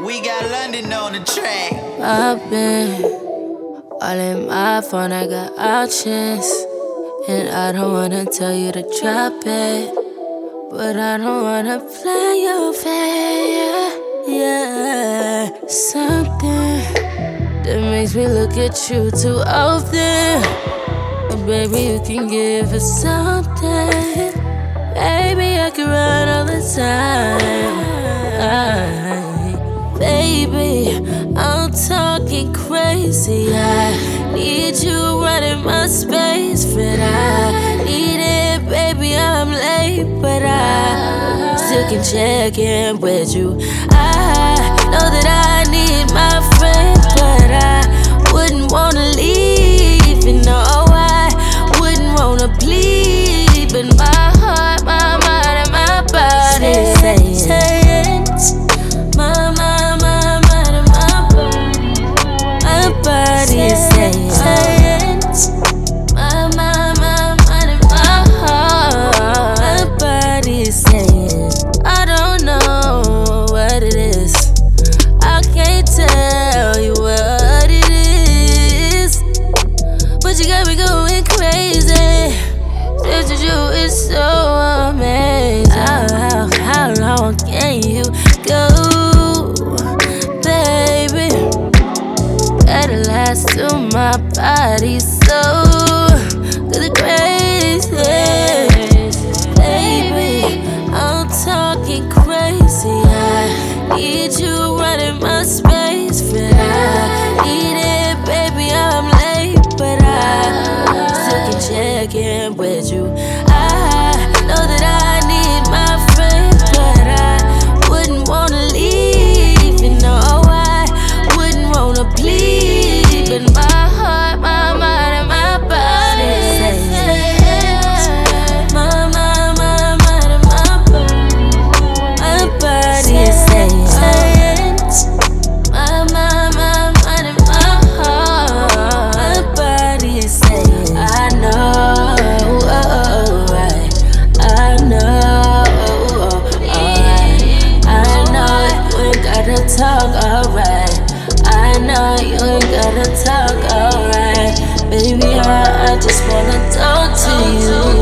We got London on the track. I've been all in my phone, I got options. And I don't wanna tell you to drop it, but I don't wanna play your fair. Yeah, something that makes me look at you too often. But baby, you can give us something. Baby, I can run all the time. Baby, I'm talking crazy. I need you running my space, but I need it, baby. I'm late, but I still can check in with you. I know that I need my friend, but I wouldn't wanna leave. You know, I wouldn't wanna bleed, but my heart, my mind, and my body saying, my mind, and my body is saying, my mind, and my heart, my body is saying, I don't know what it is. I can't tell you what it is, but you got me going crazy. Just with you is so amazing. How long can you go, baby? Gotta last till my body's so good crazy. Baby, I'm talking crazy. I need you running my space, but I need it, baby. I'm late, but I still can check in with you. I know that I need my friend, but I wouldn't wanna leave. You know, I wouldn't wanna bleed, but my heart, my mind, and my body say, my mind, and my body is saying, my mind, and my heart, my body is saying, I know, alright, I know, alright, I know you ain't gotta talk, alright, I know you ain't gotta talk, alright, baby, I just wanna talk to you.